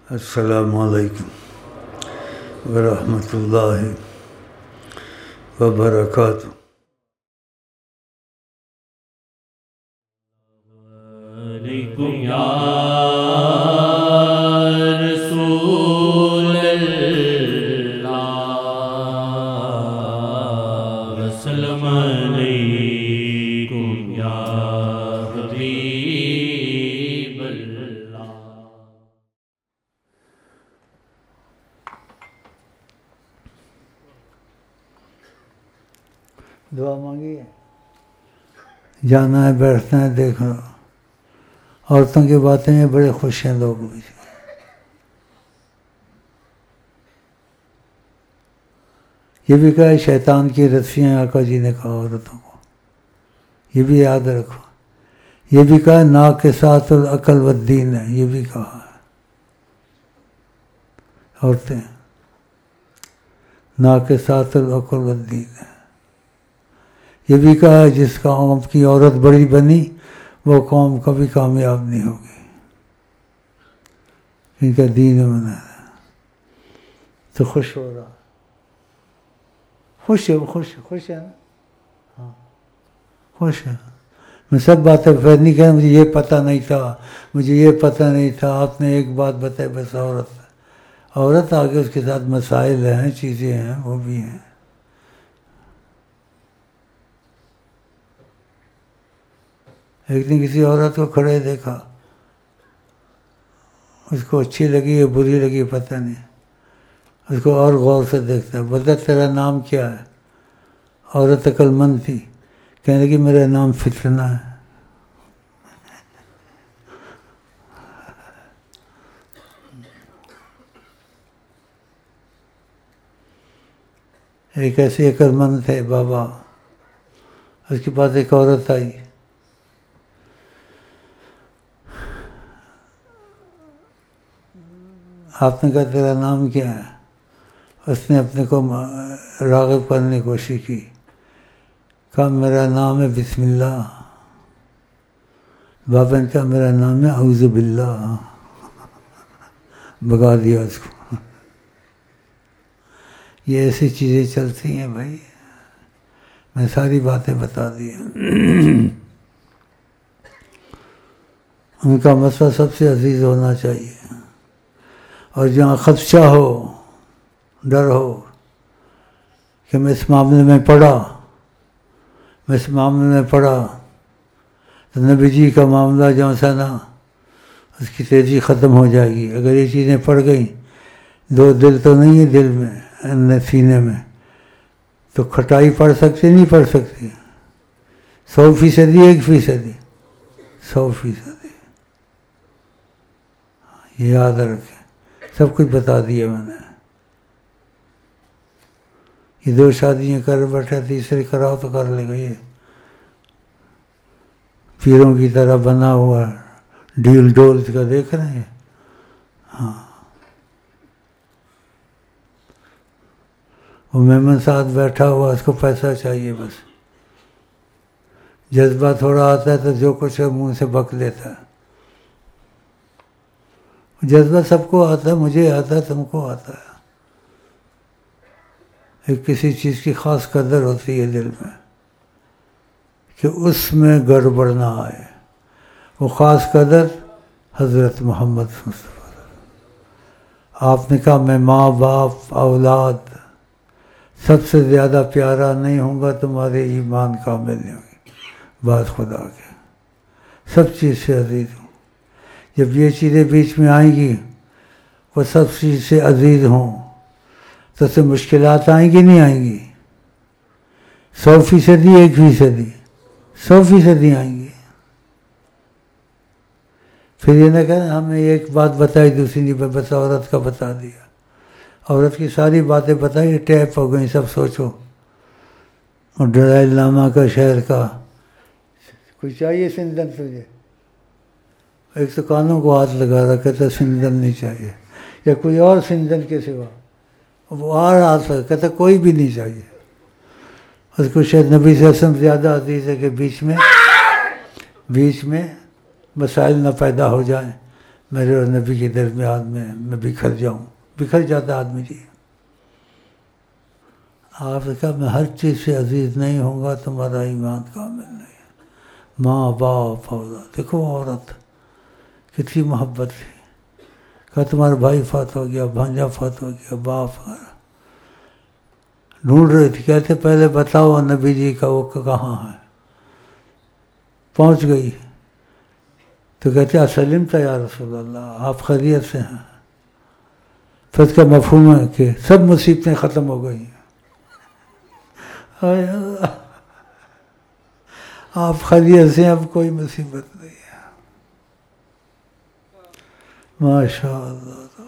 السلام علیکم ورحمۃ اللہ وبرکاتہ. علیکم یا رسول اللہ وسلم علیکم یا حبیب اللہ. دعا مانگی ہے، جانا ہے، بیٹھنا ہے، دیکھنا. عورتوں کی باتیں ہیں، بڑے خوش ہیں لوگ. یہ بھی کہا ہے شیطان کی رسیاں آقا جی نے کہا عورتوں کو، یہ بھی یاد رکھو. یہ بھی کہا ناقصات العقل والدین ہے، یہ بھی کہا ہے. عورتیں ناقصات العقل والدین ہے. یہ بھی کہا ہے جس قوم کی عورت بڑی بنی وہ قوم کبھی کامیاب نہیں ہوگی. ان کا دین بنا ہے تو خوش ہو رہا، خوش ہے، خوش ہے نا. ہاں خوش ہے. میں سب باتیں پھر نہیں کہہ، مجھے یہ پتہ نہیں تھا، مجھے یہ پتہ نہیں تھا. آپ نے ایک بات بتائی بس. عورت آگے اس کے ساتھ مسائل ہیں، چیزیں ہیں، وہ بھی ہیں. ایک دن کسی عورت کو کھڑے دیکھا، اس کو اچھی لگی یا بری لگی پتہ نہیں. اس کو اور غور سے دیکھتا ہے. بولتا تیرا نام کیا ہے؟ عورت عقل مند تھی، کہنے لگی میرا نام فتنہ ہے. ایک ایسے عقل مند تھے بابا، اس کے پاس ایک عورت آئی. آپ نے کہا تیرا نام کیا ہے؟ اس نے اپنے کو راغب کرنے کی کوشش کی. کہا میرا نام ہے بسم اللہ. بابا نے کہا میرا نام ہے اعوذ باللہ. بگا دیا اس کو. یہ ایسی چیزیں چلتی ہیں بھائی، میں ساری باتیں بتا دی ہیں. ان کا مسئلہ سب سے عزیز ہونا چاہیے. اور جہاں خدشہ ہو، ڈر ہو کہ میں اس معاملے میں پڑا تو نبی جی کا معاملہ جو ہے نا اس کی تیزی ختم ہو جائے گی. اگر یہ چیزیں پڑ گئیں، دو دل تو نہیں ہے دل میں، سینے میں، تو کھٹائی پڑ سکتی نہیں پڑ سکتی. 100% 1%، 100%. یہ یاد رکھیں. سب کچھ بتا دیا میں نے. یہ 2 شادیاں کر بیٹھا، تیسری کراؤ تو کر لے گا. یہ پیروں کی طرح بنا ہوا ڈھیل ڈول کا دیکھ رہے ہیں. ہاں وہ مہمان ساتھ بیٹھا ہوا، اس کو پیسہ چاہیے بس. جذبہ تھوڑا آتا ہے تو جو کچھ ہے منہ سے بک لیتا ہے. جذبہ سب کو آتا ہے، مجھے آتا ہے، تم کو آتا ہے. ایک کسی چیز کی خاص قدر ہوتی ہے دل میں کہ اس میں گڑبڑ نہ آئے. وہ خاص قدر حضرت محمد مصطفیٰ. آپ نے کہا میں ماں باپ اولاد سب سے زیادہ پیارا نہیں ہوں گا، تمہارے ایمان کامل نہیں ہوگی. بات خدا کے سب چیز سے عزیز ہوں. جب یہ چیزیں بیچ میں آئیں گی، وہ سب چیز سے عزیز ہوں تو اس سے مشکلات آئیں گی نہیں آئیں گی؟ 100% 1%، 100% آئیں گی. پھر یہ نہ کہنا ہم نے ایک بات بتائی دوسری نہیں، بس عورت کا بتا دیا. عورت کی ساری باتیں بتائی، ٹیپ ہو گئی سب. سوچو اور ڈلائل نامہ کا شہر کا کوئی چاہیے سندن تجھے؟ ایک تو کانوں کو ہاتھ لگا رہا، کہتا سندن نہیں چاہیے، یا کوئی اور سندن کے سوا. وہ آ رہا تھا، کہتا کوئی بھی نہیں چاہیے. اس کو شاید نبی صلی اللہ علیہ وسلم زیادہ عزیز ہے کہ بیچ میں مسائل نہ پیدا ہو جائیں. میرے اور نبی کے درمیان میں بکھر جاؤں. بکھر جاتا آدمی جی. آپ نے کہا میں ہر چیز سے عزیز نہیں ہوں گا تمہارا ایمان کامل نہیں ہے. ماں باپ اولاد. دیکھو عورت کتنی محبت تھی. کہا تمہارا بھائی فوت ہو گیا، بھانجا فوت ہو گیا، باپ ڈھونڈ رہی تھی. کہتے پہلے بتاؤ نبی جی کا وہ کہاں ہے. پہنچ گئی تو کہتے اسلم تا یا رسول اللہ، آپ خیریت سے ہیں. پھر اس کا مفہوم ہے کہ سب مصیبتیں ختم ہو گئی. آپ خیریت سے، اب کوئی مصیبت نہیں ہے. ماشاء اللہ.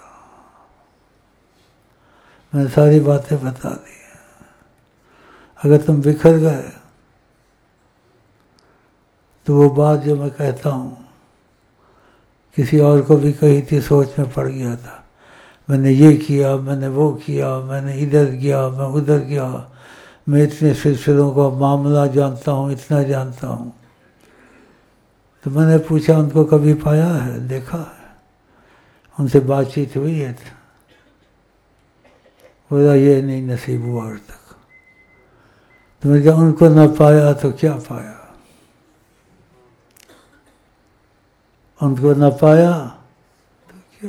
میں ساری باتیں بتا دی. اگر تم بکھر گئے تو وہ بات جو میں کہتا ہوں کسی اور کو بھی کہی تھی، سوچ میں پڑ گیا تھا. میں نے یہ کیا، میں نے وہ کیا، میں نے ادھر گیا، میں ادھر گیا، میں اتنے سلسلوں کا معاملہ جانتا ہوں، اتنا جانتا ہوں. تو میں نے پوچھا ان کو کبھی پایا ہے، دیکھا ہے، ان سے بات چیت ہوئی ہے؟ بولا یہ نہیں نصیب ہوا آج تک. تو میں کہا ان کو نہ پایا تو کیا پایا؟ ان کو نہ پایا تو کیا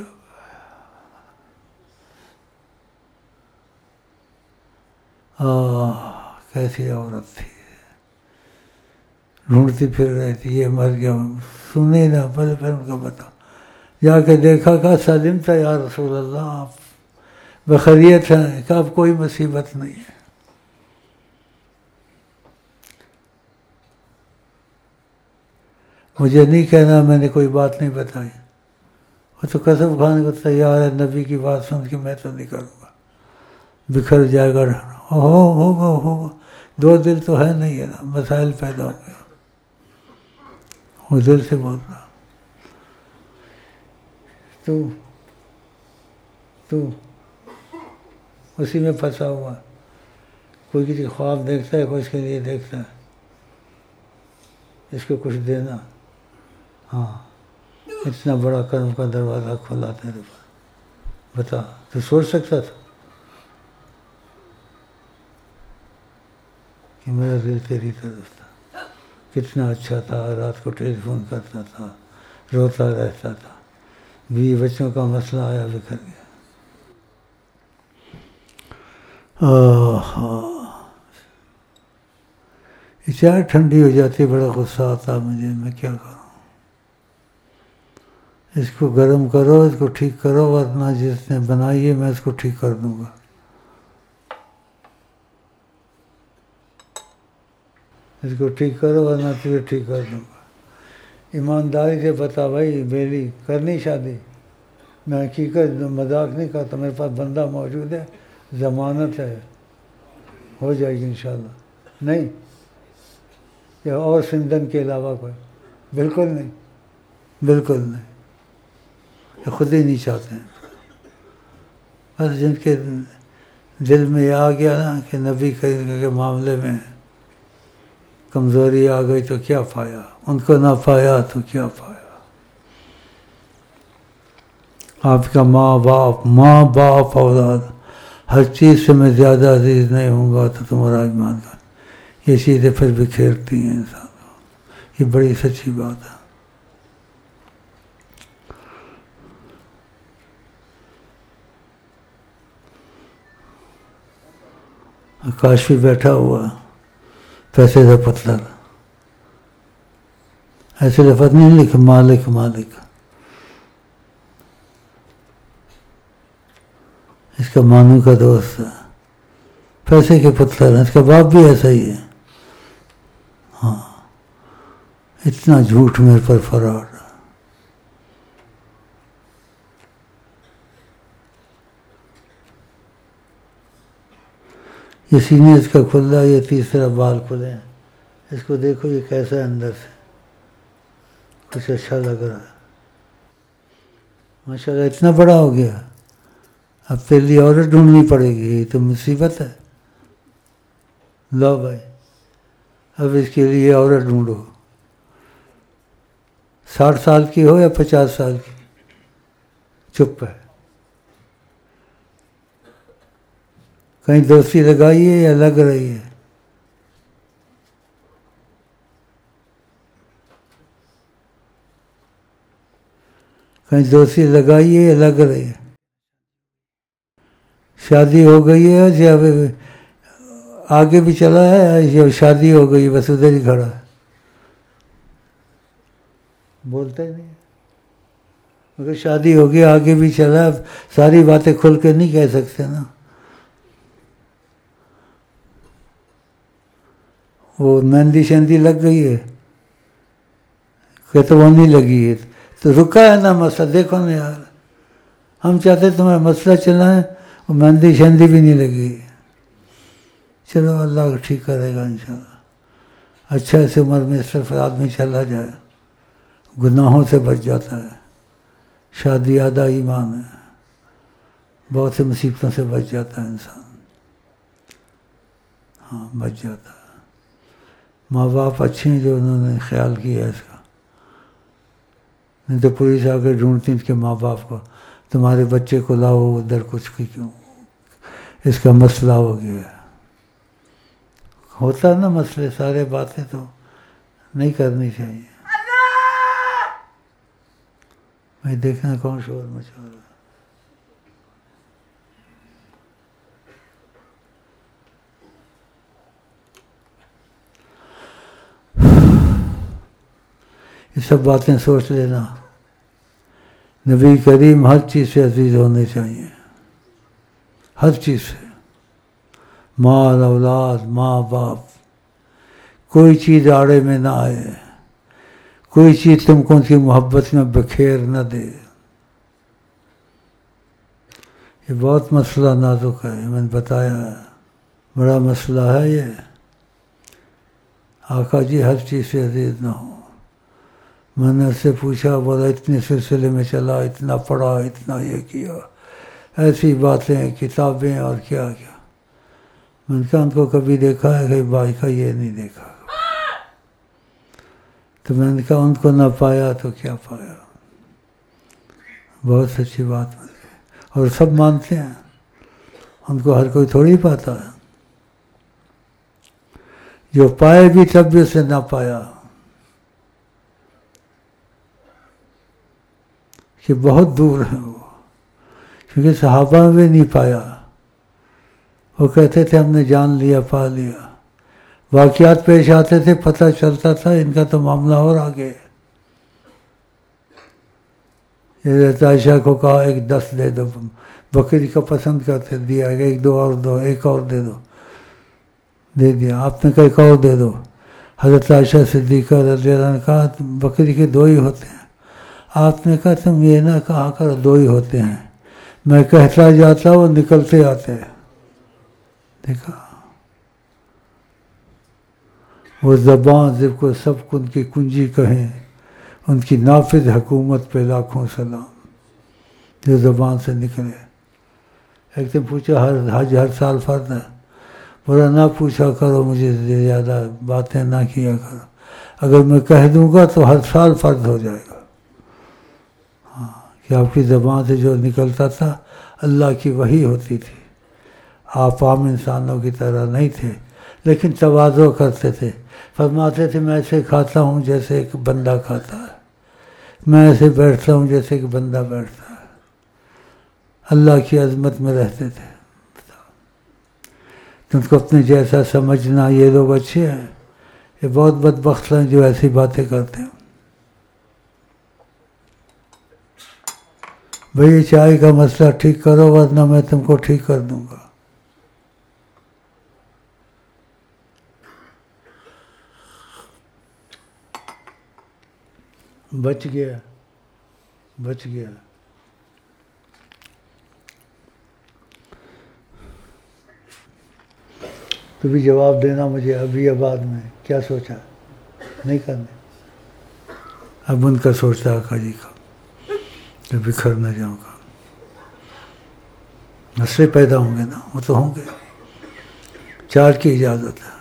پایا؟ کیسی عورت تھی، ڈھونڈتی پھر رہی تھی. یہ مر گیا، سنے نہ پہلے پھر ان کو بتا. جا کے دیکھا، کہا سلم تا یا رسول اللہ، آپ بخیریت ہیں؟ کہ اب کوئی مصیبت نہیں ہے. مجھے نہیں کہنا میں نے کوئی بات نہیں بتائی. وہ تو قسم کھانے کو تیار ہے، نبی کی بات سن کے میں تو نہیں کروں گا. بکھر جائے گا، ہوگا. دو دل تو ہے نہیں ہے نا، مسائل پیدا ہو گئے. وہ دل سے بول رہا تو اسی میں پھنسا ہوا. کوئی کسی خواب دیکھتا ہے، کوئی اس کے لیے دیکھتا ہے اس کو کچھ دینا. ہاں اتنا بڑا کرم کا دروازہ کھولا تیرے پاس. بتا تو سوچ سکتا تھا کہ میرا دل تیری طرف تھا. کتنا اچھا تھا، رات کو ٹیلی فون کرتا تھا، روتا رہتا تھا. بیوی بچوں کا مسئلہ آیا، بکھر گیا. چائے ٹھنڈی ہو جاتی، بڑا غصہ آتا مجھے. میں کیا کروں؟ اس کو گرم کرو، اس کو ٹھیک کرو، ورنہ جس نے بنائی ہے میں اس کو ٹھیک کر دوں گا. اس کو ٹھیک کرو ورنہ تجھے ٹھیک کر دوں گا. ایمانداری سے بتا بھائی، میری کرنی شادی. میں حقیقت مذاق نہیں کرتا. میرے پاس بندہ موجود ہے، ضمانت ہے، ہو جائے گی انشاءاللہ. نہیں یا اور سندن کے علاوہ کوئی؟ بالکل نہیں، بالکل نہیں. یہ خود ہی نہیں چاہتے ہیں. بس جن کے دل میں یہ آ گیا نا کہ نبی کریم کے معاملے میں کمزوری آ گئی تو کیا پایا، ان کو نہ پایا تو کیا پایا. آپ کا ماں باپ اولاد، ہر چیز سے میں زیادہ عزیز نہیں ہوں گا تو تمہارا ایمان کا. یہ چیزیں پھر بکھیرتی ہیں انسان کو. یہ بڑی سچی بات ہے. کاشفی بیٹھا ہوا، پیسے کا پتلا، ایسے لفظ نہیں لکھے مالک مالک. اس کا مانو کا دوست ہے، پیسے کے پتلا. اس کا باپ بھی ایسا ہی ہے. ہاں اتنا جھوٹ میرے پر فراڈ. یہ سینے اس کا کھلا، یہ تیسرا بال کھلے ہیں. اس کو دیکھو یہ کیسا ہے اندر سے، کچھ اچھا لگ رہا ہے. ماشاء اللہ اتنا بڑا ہو گیا. اب تیرے لیے عورت ڈھونڈنی پڑے گی، یہ تو مصیبت ہے. لو بھائی اب اس کے لیے عورت ڈھونڈو، 60 سال کی ہو یا 50 سال کی. چپ ہے. کہیں دوستی لگائیے یا لگ رہی ہے؟ کہیں دوستی لگائیے یا لگ رہی ہے؟ شادی ہو گئی ہے یا آگے بھی چلا ہے یا شادی ہو گئی بس ادھر ہی کھڑا ہے؟ بولتا ہی نہیں. اگر شادی ہوگی آگے بھی چلا، ساری باتیں کھل کے نہیں کہہ سکتے نا. وہ مہندی شہندی لگ گئی ہے کہ تو وہ نہیں لگی ہے تو رکا ہے نا مسئلہ. دیکھو نا یار، ہم چاہتے تمہیں مسئلہ چلائیں، وہ مہندی شہندی بھی نہیں لگی. چلو اللہ ٹھیک کرے گا انشاءاللہ. اچھا اس عمر میں صرف آدمی چلا جائے، گناہوں سے بچ جاتا ہے. شادی آدھا ایمان ہے، بہت سے مصیبتوں سے بچ جاتا ہے انسان. ہاں بچ جاتا ہے. ماں باپ اچھے ہیں جو انہوں نے خیال کیا ہے اس کا. نہیں تو پولیس آ کے ڈھونڈتی اس کے ماں باپ کو، تمہارے بچے کو لاؤ ادھر، کچھ کی کیوں اس کا مسئلہ ہو گیا ہے. ہوتا ہے نا مسئلے. سارے باتیں تو نہیں کرنی چاہیے. بھائی دیکھنا کون شور مچا رہا ہے. یہ سب باتیں سوچ لینا. نبی کریم ہر چیز سے عزیز ہونے چاہیے، ہر چیز سے. مال، اولاد، ماں باپ، کوئی چیز آڑے میں نہ آئے، کوئی چیز تم کو ان کی محبت میں بکھیر نہ دے. یہ بہت مسئلہ نازک ہے، میں نے بتایا ہے، بڑا مسئلہ ہے یہ. آقا جی ہر چیز سے عزیز نہ ہو. میں نے اس سے پوچھا، بولا اتنے سلسلے میں چلا، اتنا پڑھا، اتنا یہ کیا، ایسی باتیں، کتابیں اور کیا کیا. میں نے کہا ان کو کبھی دیکھا ہے کہ بھائی کا یہ نہیں دیکھا. تو میں نے کہا ان کو نہ پایا تو کیا پایا. بہت سچی بات ہے اور سب مانتے ہیں. ان کو ہر کوئی تھوڑی پاتا ہے. جو پائے بھی تب بھی اسے نہ پایا کہ بہت دور ہے وہ. کیونکہ صحابہ میں بھی نہیں پایا. وہ کہتے تھے ہم نے جان لیا، پا لیا. واقعات پیش آتے تھے، پتہ چلتا تھا ان کا تو معاملہ اور آگے. حضرت عائشہ کو کہا ایک 10 دے دو، بکری کو پسند کرتے، دیا. ایک دو اور دو، ایک اور دے دو، دے دیا. آپ نے کہا ایک اور دے دو. حضرت عائشہ صدیقہ رضی اللہ عنہ نے کہا بکری کے 2 ہی ہوتے ہیں. آپ نے کہا تم یہ نہ کہا کرو 2 ہی ہوتے ہیں، میں کہتا جاتا وہ نکلتے آتے. دیکھا وہ زبان جب کو سب کو ان کی کنجی کہیں، ان کی نافذ حکومت پہ لاکھوں سلام جو زبان سے نکلے. ایک دن پوچھا حج ہر سال فرض ہے؟ بولا نہ پوچھا کرو مجھے، زیادہ باتیں نہ کیا کرو. اگر میں کہہ دوں گا تو ہر سال فرض ہو جائے گا. ہاں کہ آپ کی زبان سے جو نکلتا تھا اللہ کی وحی ہوتی تھی. آپ عام انسانوں کی طرح نہیں تھے، لیکن تواضع کرتے تھے. فرماتے تھے میں ایسے کھاتا ہوں جیسے ایک بندہ کھاتا ہے، میں ایسے بیٹھتا ہوں جیسے ایک بندہ بیٹھتا ہے. اللہ کی عظمت میں رہتے تھے. تم کو اپنے جیسا سمجھنا یہ لوگ اچھے ہیں، یہ بہت بدبخت ہیں جو ایسی باتیں کرتے ہیں. بھئی چائے کا مسئلہ ٹھیک کرو ورنہ میں تم کو ٹھیک کر دوں گا. بچ گیا، بچ گیا. تو بھی جواب دینا مجھے ابھی یا بعد میں، کیا سوچا؟ نہیں کرنے. اب ان کا سوچتا آقا جی کا کہ بکھر نہ جاؤں گا. مسئلے پیدا ہوں گے نا، وہ تو ہوں گے. 4 کی اجازت ہے.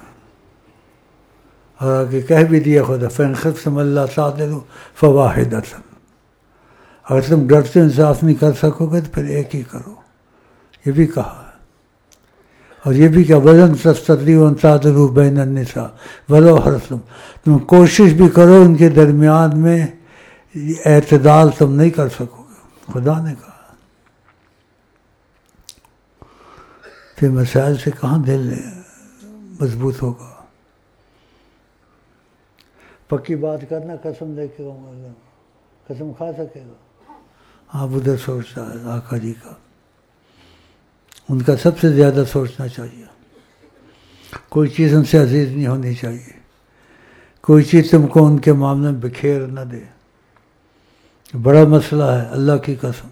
اور آگے کہہ بھی دیا خدا فَإِنْ خِفْتُمْ أَلَّا تَعْدِلُوا فَوَاحِدَةً. اگر تم ڈر سے انصاف نہیں کر سکو گے تو پھر ایک ہی کرو، یہ بھی کہا ہے۔ اور یہ بھی کہ وزن تستطیعون تعدلوا بین النساء ولو حرصتم، تم کوشش بھی کرو ان کے درمیان میں اعتدال تم نہیں کر سکو گے، خدا نے کہا۔ پھر مسائل سے کہاں دل مضبوط ہوگا؟ پکی بات کرنا، قسم لے کے قسم کھا سکے گا؟ آپ ادھر سوچتا ہے آقا جی کا، ان کا سب سے زیادہ سوچنا چاہیے۔ کوئی چیز ان سے عزیز نہیں ہونی چاہیے، کوئی چیز تم کو ان کے معاملے میں بکھیر نہ دے، بڑا مسئلہ ہے اللہ کی قسم۔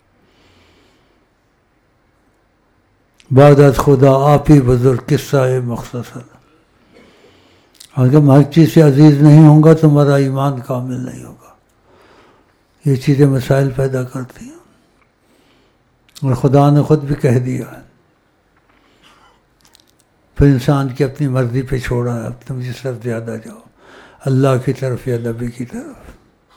بعد از خدا آپ ہی بزرگ قصہ مختصر، اگر میں ہر چیز سے عزیز نہیں ہوں گا تمہارا ایمان کامل نہیں ہوگا۔ یہ چیزیں مسائل پیدا کرتی ہیں، اور خدا نے خود بھی کہہ دیا ہے، پھر انسان کی اپنی مرضی پہ چھوڑا ہے، اب تم جس طرف زیادہ جاؤ، اللہ کی طرف یا نبی کی طرف۔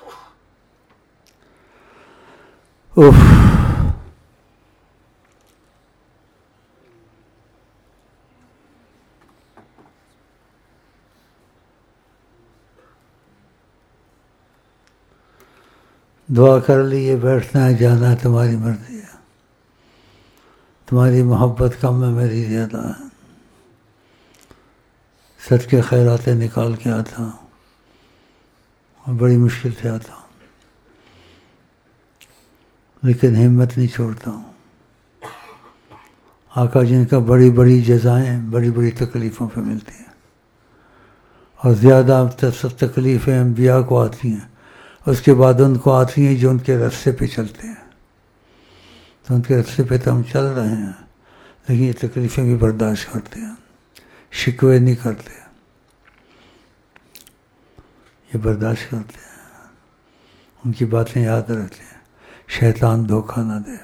دعا کر لیے، بیٹھنا ہے جانا ہے تمہاری مرضی ہے، تمہاری محبت کم ہے میری زیادہ ہے۔ سچ کے خیراتیں نکال کے آتا ہوں اور بڑی مشکل سے آتا ہوں، لیکن ہمت نہیں چھوڑتا ہوں۔ آقا جن کا بڑی بڑی جزائیں بڑی بڑی تکلیفوں پہ ملتی ہیں، اور زیادہ تکلیفیں انبیاء کو آتی ہیں، اس کے بعد ان کو آتی ہیں جو ان کے رستے پہ چلتے ہیں۔ تو ان کے رستے پہ تو ہم چل رہے ہیں، لیکن یہ تکلیفیں بھی برداشت کرتے ہیں، شکوے نہیں کرتے، یہ برداشت کرتے ہیں، ان کی باتیں یاد رکھتے ہیں، شیطان دھوکہ نہ دے۔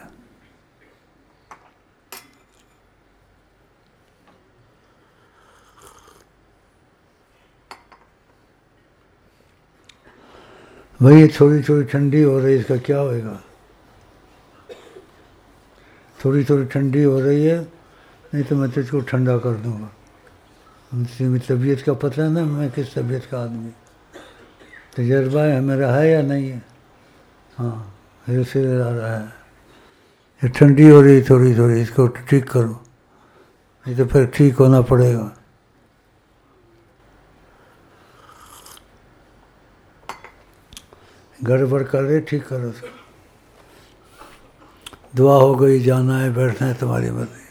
بھئی یہ تھوڑی تھوڑی ٹھنڈی ہو رہی ہے، اس کا کیا ہوئے گا؟ تھوڑی تھوڑی ٹھنڈی ہو رہی ہے، نہیں تو میں تجھ کو ٹھنڈا کر دوں گا۔ میری طبیعت کا پتہ ہے نا، میں کس طبیعت کا آدمی، تجربہ ہے میرا، ہے یا نہیں ہے؟ ہاں، میرے سر آ رہا ہے، یہ ٹھنڈی ہو رہی ہے تھوڑی تھوڑی، اس کو ٹھیک کرو، نہیں تو پھر ٹھیک ہونا پڑے گا۔ گڑبڑ کر رہے، ٹھیک کرو اس کو۔ دعا ہو گئی، جانا ہے بیٹھنا ہے تمہاری مرضی۔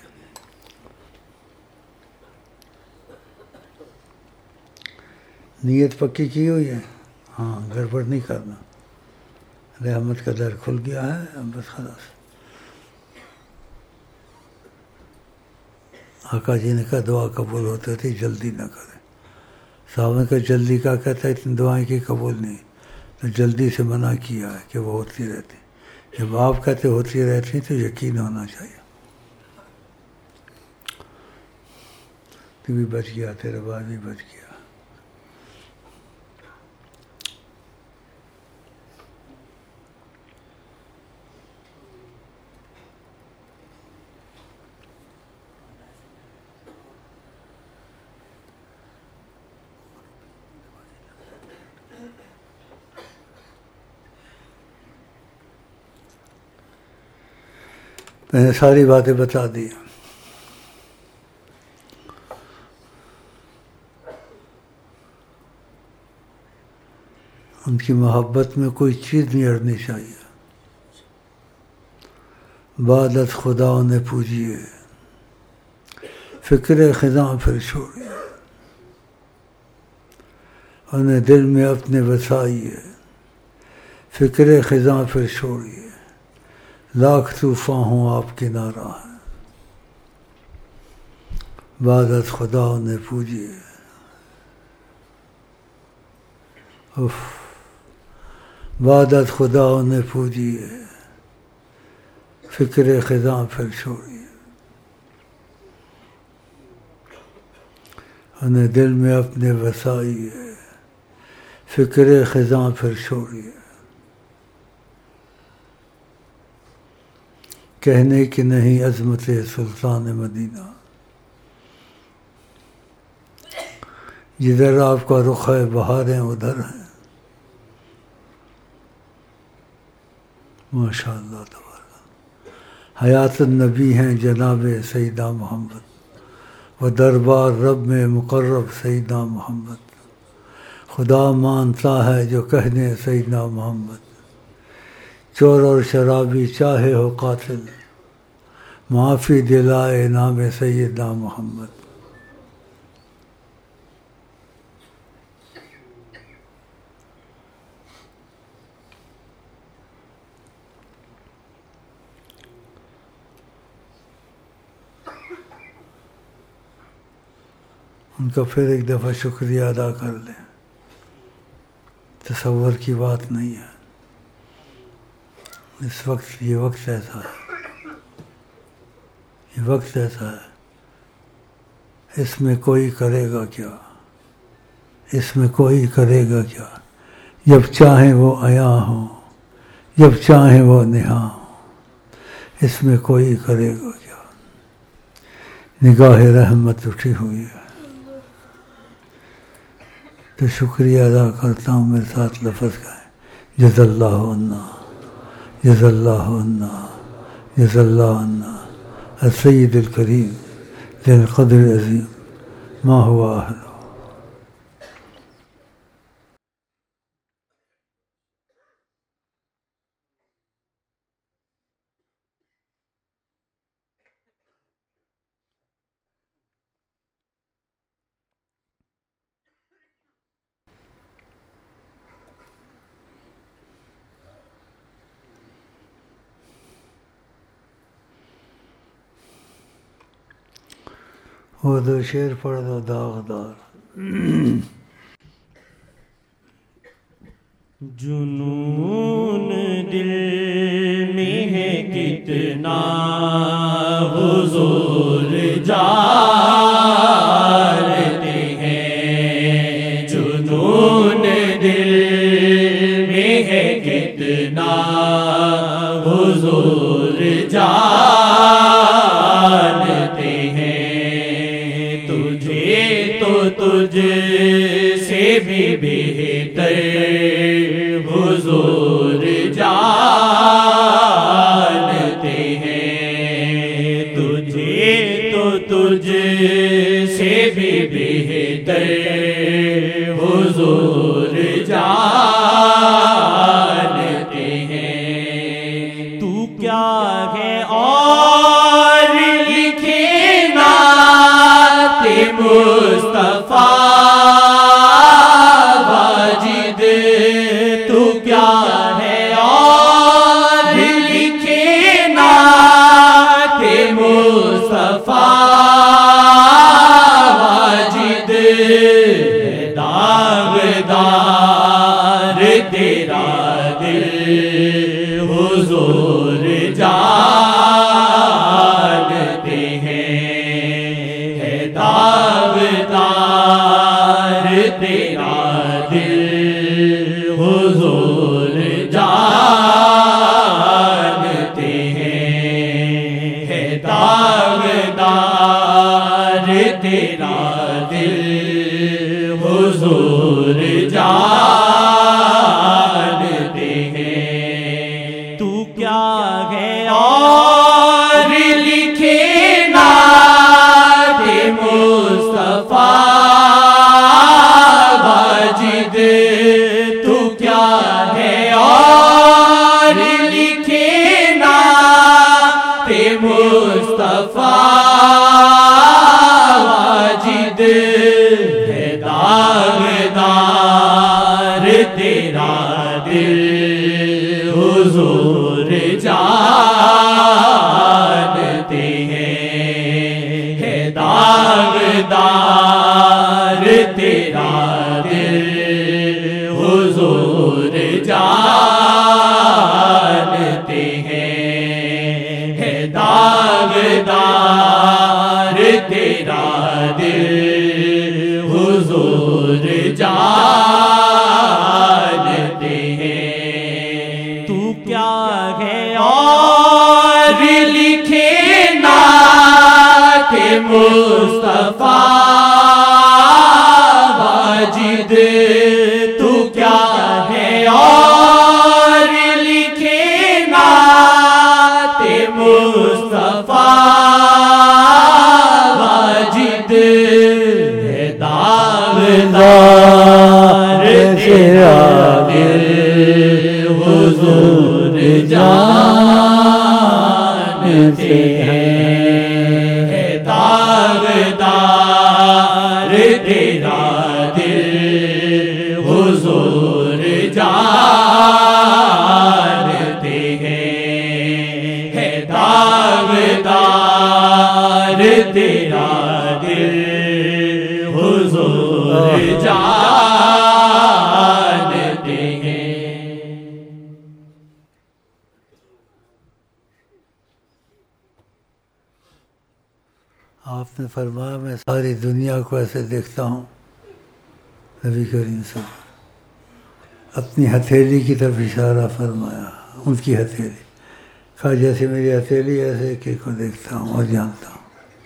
نیت پکی کی ہوئی ہے، ہاں، گڑبڑ نہیں کرنا۔ رحمت کا در کھل گیا ہے، بس خلاص۔ آقا جی نے کہا دعا قبول ہوتی تھی، جلدی نہ کرے۔ صحابہ کا جلدی کا کہتا ہے اتنی دعائیں کی قبول نہیں، تو جلدی سے منع کیا ہے کہ وہ ہوتی رہتی۔ جب آپ کہتے ہوتی رہتی تو یقین ہونا چاہیے۔ تو بھی بچ گیا، تیرا بھائی بھی بچ گیا۔ میں نے ساری باتیں بتا دی۔ ان کی محبت میں کوئی چیز نہیں اڑنی چاہیے۔ بعد از خدا انہیں پوجیے، فکر خزاں پھر چھوڑیے، انہیں دل میں اپنے بسائیے، فکر خزاں پھر چھوڑیے، لاکھ طوفان ہوں آپ کنارہ ہیں، بعد از خدا انہیں پوجیے۔ بعد از خدا انہیں پوجیے، فکر خزاں پھر چھوڑیے، انہیں دل میں اپنے بسائیے، فکر خزاں پھر چھوڑیے۔ کہنے کی نہیں عظمت سلطان مدینہ. جدھر آپ کا رخ ہے بہاریں ادھر ہیں. ماشاء اللہ تبارک. حیات النبی ہیں جناب سیدنا محمد، و دربار رب میں مقرب سیدنا محمد. خدا مانتا ہے جو کہنے سیدنا محمد. چور اور شرابی چاہے ہو قاتل، معافی دلائے نام سیدنا محمد. ان کا پھر ایک دفعہ شکریہ ادا کر لیں. تصور کی بات نہیں ہے. اس وقت یہ وقت ایسا ہے، یہ وقت ایسا ہے، اس میں کوئی کرے گا کیا، اس میں کوئی کرے گا کیا. جب چاہیں وہ عیاں ہوں، جب چاہیں وہ نہاں ہوں، اس میں کوئی کرے گا کیا. نگاہ رحمت اٹھی ہوئی ہے تو شکریہ ادا کرتا ہوں. میرے ساتھ لفظ گائیں، جزا اللہ عنا، جزا اللہ عنا، جزا اللہ عنا السید الکریم ذی القدر العظیم ما ہوا اہلہ. وہ دو شعر پڑھ دو داغدار. جنون دل میں ہے کتنا حضور جانتے ہیں. جنون دل میں ہے کتنا حضور جانتے ہیں. تجھ سے بھی بہتر حضور جانتے ہیں. تجھ سے بھی بہتر حضور جانتے ہیں. تو کیا ہے اور لکھے نعت مصطفیٰ واجد. تو کیا ہے اور لکھے نعت مصطفیٰ واجد. داغدار تیرا دل حضور جانتے ہیں. داغدار تیرا دل حضور جانتے ہیں. داغدار تیرا دل حضور جانتے ہیں. تو کیا ہے اور لکھے نعت مصطفیٰ واجد. تو کیا ہے اور لکھے نعت مصطفیٰ واجد. داغدار تیرا دل حضور جانتے ہیں. داغدار تیرا دل حضور جانتے ہیں. داغدار تیرا دل حضور جانتے ہیں. تو کیا ہے اور مصطفیٰ واجد تو کیا ہے اور لکھے نعت مصطفیٰ واجد ہے داغدار تیرا دل حضور جانتے ہیں داغدار تیرا دل حضور جانتے ہیں داغدار تیرا دل حضور جانتے ہیں. آپ نے فرمایا میں ساری دنیا کو ایسے دیکھتا ہوں. نبی کریم صلی اللہ علیہ وسلم اپنی ہتھیلی کی طرف اشارہ فرمایا. ان کی ہتھیلی کہا جیسے میری ہتھیلی ایسے کہ کو دیکھتا ہوں اور جانتا ہوں.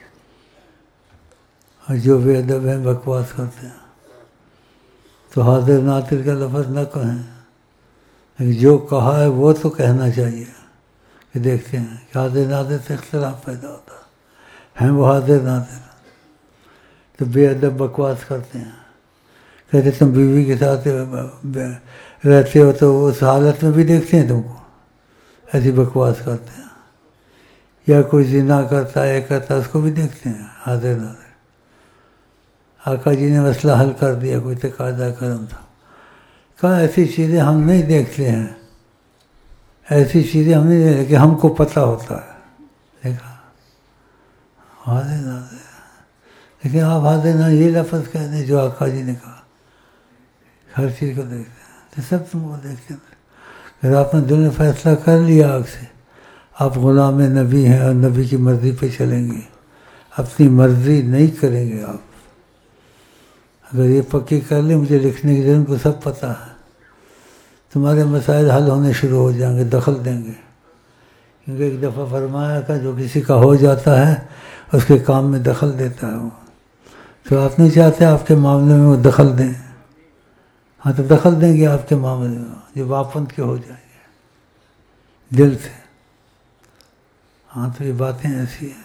اور جو بے ادب ہیں بکواس کرتے ہیں تو حاضر ناطر کا لفظ نہ کہیں، لیکن جو کہا ہے وہ تو کہنا چاہیے. کہ دیکھتے ہیں کہ حاضر ناطر سے اختلاف پیدا ہوتا ہیں وہ حاضر ناظر تو بے ادب بکواس کرتے ہیں. کہتے تم بیوی کے ساتھ رہتے ہو تو اس حالت میں بھی دیکھتے ہیں تم کو، ایسی بکواس کرتے ہیں. یا کوئی زنا کرتا ہے کرتا اس کو بھی دیکھتے ہیں حاضر ناظر. آقا جی نے مسئلہ حل کر دیا، کوئی تقاضا کرم تھا. کہا ایسی چیزیں ہم نہیں دیکھتے ہیں، ایسی چیزیں ہم نہیں دیکھتے کہ ہم کو پتہ ہوتا ہے. دیکھا حاضر ناظر. لیکن آپ حاضر ناظر یہ لفظ کہہ دیں جو آقا جی نے کہا. ہر چیز کو دیکھتے ہیں تو سب تم کو دیکھتے ہیں. اگر آپ نے دل میں فیصلہ کر لیا آگ سے آپ غلام نبی ہیں اور نبی کی مرضی پہ چلیں گے، اپنی مرضی نہیں کریں گے. آپ اگر یہ پکی کر لیں مجھے لکھنے کی ضرورت کو سب پتہ ہے، تمہارے مسائل حل ہونے شروع ہو جائیں گے، دخل دیں گے. کیونکہ ایک دفعہ فرمایا کہ جو کسی کا ہو جاتا ہے اس کے کام میں دخل دیتا ہے وہ. تو آپ نہیں چاہتے آپ کے معاملے میں وہ دخل دیں. ہاں تو دخل دیں گے آپ کے معاملے میں جو واپند کے ہو جائیں گے دل سے. ہاں تو یہ باتیں ایسی ہیں.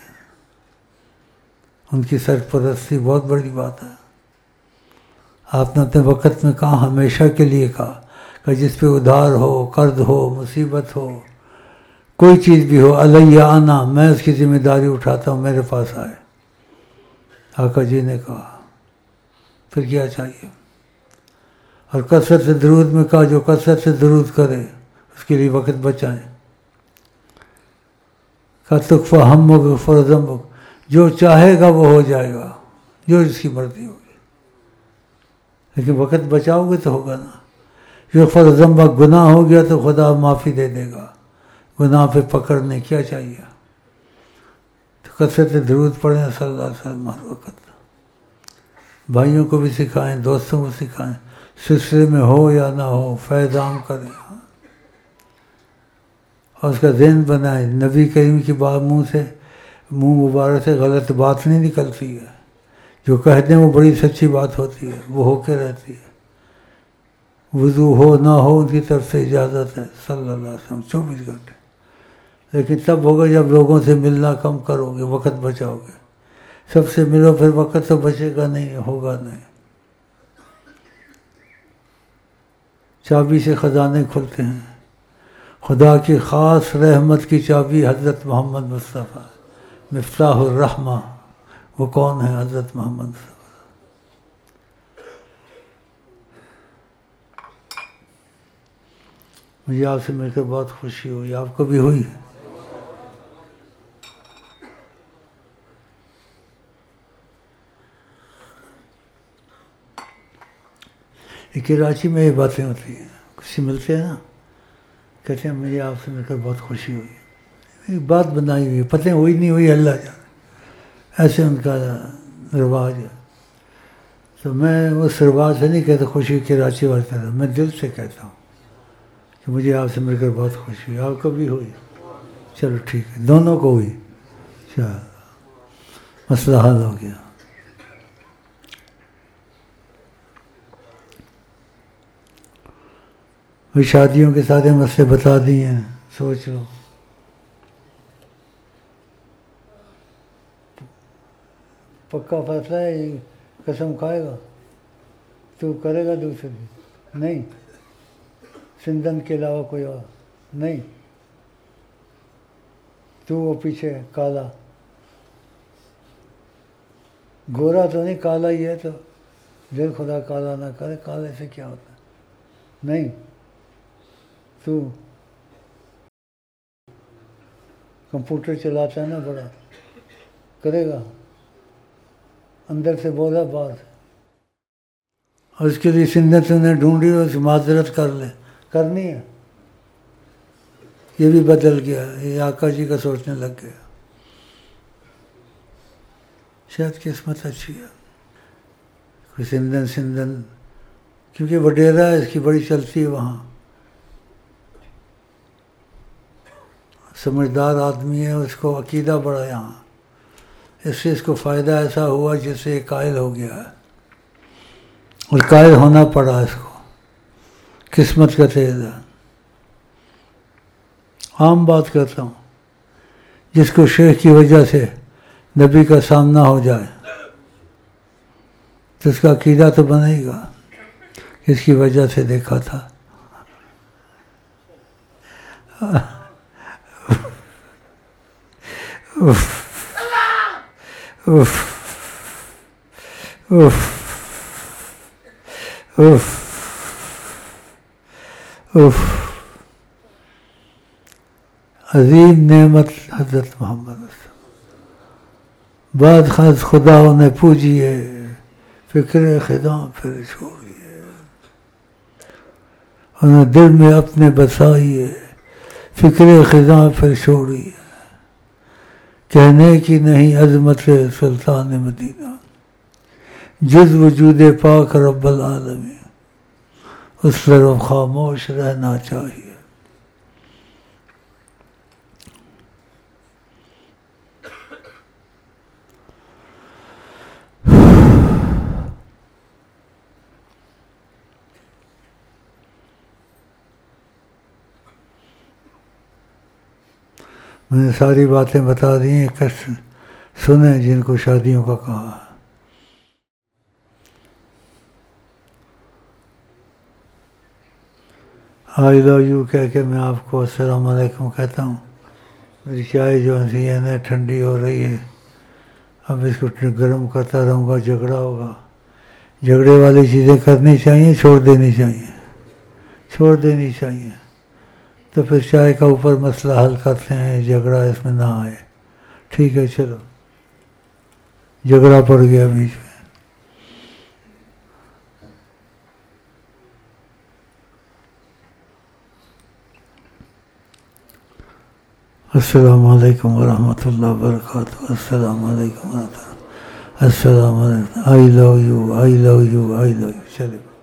ان کی سرپرستی بہت بڑی بات ہے. آپ نے اپنے وقت میں کہا، ہمیشہ کے لیے کہا کہ جس پہ ادھار ہو، قرض ہو، مصیبت ہو، کوئی چیز بھی ہو، علیہ آنا، میں اس کی ذمہ داری اٹھاتا ہوں، میرے پاس آئے. آقا جی نے کہا پھر کیا چاہیے. اور کثرت سے درود میں کہا جو کثرت سے درود کرے اس کے لیے وقت بچائیں. کہا تکفیٰ ہمک وغفر ذنبک، جو چاہے گا وہ ہو جائے گا، جو اس کی مرضی ہوگی. لیکن وقت بچاؤ گے تو ہوگا نا. یغفر ذنبک، گناہ ہو گیا تو خدا معافی دے دے گا. گناہ پہ پکڑنے کیا چاہیے. تو کثرت سے درود پڑھیں صلی اللہ علیہ وسلم ہر وقت. بھائیوں کو بھی سکھائیں، دوستوں کو سکھائیں، سلسلے میں ہو یا نہ ہو فیض عام کریں. اور اس کا ذہن بنائیں. نبی کریم کی بات منہ مبارک سے غلط بات نہیں نکلتی ہے. جو کہہ دیں وہ بڑی سچی بات ہوتی ہے، وہ ہو کے رہتی ہے. وضو ہو نہ ہو ان کی طرف سے اجازت ہے صلی اللہ علیہ وسلم 24 گھنٹے. لیکن تب ہوگا جب لوگوں سے ملنا کم کرو گے، وقت بچاؤ گے. سب سے ملو پھر وقت تو بچے گا نہیں، ہوگا نہیں. چابی سے خزانے کھلتے ہیں. خدا کی خاص رحمت کی چابی حضرت محمد مصطفیٰ مفتاح الرحمہ. وہ کون ہے؟ حضرت محمد مصطفیٰ. مجھے آپ سے مل کر بہت خوشی ہوئی. آپ کو بھی ہوئی؟ کراچی میں یہ باتیں ہوتی ہیں. کسی ملتے ہیں نا، کہتے ہیں مجھے آپ سے مل کر بہت خوشی ہوئی. ایک بات بنائی ہوئی، پتہ ہوئی نہیں ہوئی اللہ جانے. ایسے ان کا رواج ہے. تو میں اس رواج سے نہیں کہتا خوشی کراچی والے طرح، میں دل سے کہتا ہوں کہ مجھے آپ سے مل کر بہت خوشی ہوئی. آپ کو بھی ہوئی؟ چلو ٹھیک ہے، دونوں کو ہوئی. چلو مسئلہ حل ہو گیا. شادیوں کے سارے مسئلے بتا دیے ہیں. سوچ لو. پکا فیصلہ ہے. قسم کھائے گا تو کرے گا دوسرے دن نہیں. سندن کے علاوہ کوئی اور نہیں. تو وہ پیچھے کالا گورا تو نہیں کالا ہی ہے تو دل خدا کالا نہ کرے. کالے سے کیا ہوتا ہے؟ نہیں. تو کمپیوٹر چلاتا ہے نا بڑا کرے گا. اندر سے بولا باہر سے. اور اس کے لیے سندت نے ڈھونڈی اور معذرت کر لے. کرنی ہے. یہ بھی بدل گیا. یہ آقا جی کا سوچنے لگ گیا. شاید قسمت اچھی ہے. کوئی سندن کیونکہ وڈیرا ہے اس کی بڑی چلتی ہے وہاں. سمجھدار آدمی ہے. اس کو عقیدہ بڑا یہاں. اس سے اس کو فائدہ ایسا ہوا جس سے قائل ہو گیا ہے. اور قائل ہونا پڑا اس کو. قسمت کا تیز ہے. عام بات کرتا ہوں. جس کو شیخ کی وجہ سے نبی کا سامنا ہو جائے تو اس کا عقیدہ تو بنے گا. اس کی وجہ سے دیکھا تھا. عظیم نعمت حضرت محمد بعد خاص خدا نے پوجیے فکر خدا پھر چھوڑیے. انہیں دل میں اپنے بسائیے فکر خدا پھر چھوڑیے. کہنے کی نہیں عظمت سلطان مدینہ جز وجود پاک رب العالمین. اس طرف خاموش رہنا چاہیے. میں نے ساری باتیں بتا دی ہیں. کس سنیں جن کو شادیوں کا کہا. آئی لو یو کہہ کے میں آپ کو السلام علیکم کہتا ہوں. میری چائے جو ہے نا ٹھنڈی ہو رہی ہے. اب اس کو گرم کرتا رہوں گا. جھگڑا ہوگا. جھگڑے والی چیزیں کرنی چاہیے. چھوڑ دینی چاہیے. تو پھر چائے کا اوپر مسئلہ حل کرتے ہیں. جھگڑا اس میں نہ آئے. ٹھیک ہے چلو. جھگڑا پڑ گیا بیچ میں. السلام علیکم ورحمۃ اللہ وبرکاتہ. السلام علیکم ورحمۃ اللہ. السلام علیکم. I love you. چلے.